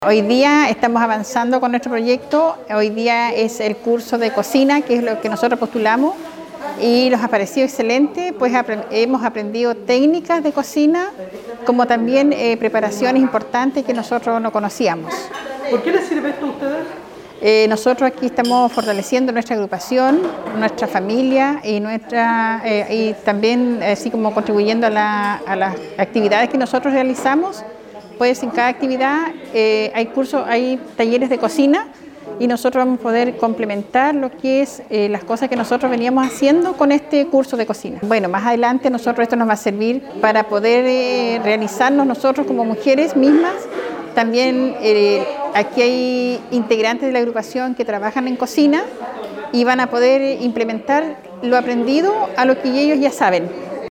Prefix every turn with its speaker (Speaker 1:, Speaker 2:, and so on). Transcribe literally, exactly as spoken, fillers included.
Speaker 1: Hoy día estamos avanzando con nuestro proyecto. Hoy día es el curso de cocina, que es lo que nosotros postulamos, y nos ha parecido excelente, pues hemos aprendido técnicas de cocina, como también eh, preparaciones importantes que nosotros no conocíamos.
Speaker 2: ¿Por qué les sirve esto a ustedes?
Speaker 1: Eh, nosotros aquí estamos fortaleciendo nuestra agrupación, nuestra familia y, nuestra, eh, y también así como contribuyendo a, la, a las actividades que nosotros realizamos. Pues en cada actividad eh, hay cursos, hay talleres de cocina y nosotros vamos a poder complementar lo que es eh, las cosas que nosotros veníamos haciendo con este curso de cocina. Bueno, más adelante nosotros esto nos va a servir para poder eh, realizarnos nosotros como mujeres mismas. También eh, aquí hay integrantes de la agrupación que trabajan en cocina y van a poder implementar lo aprendido a lo que ellos ya saben.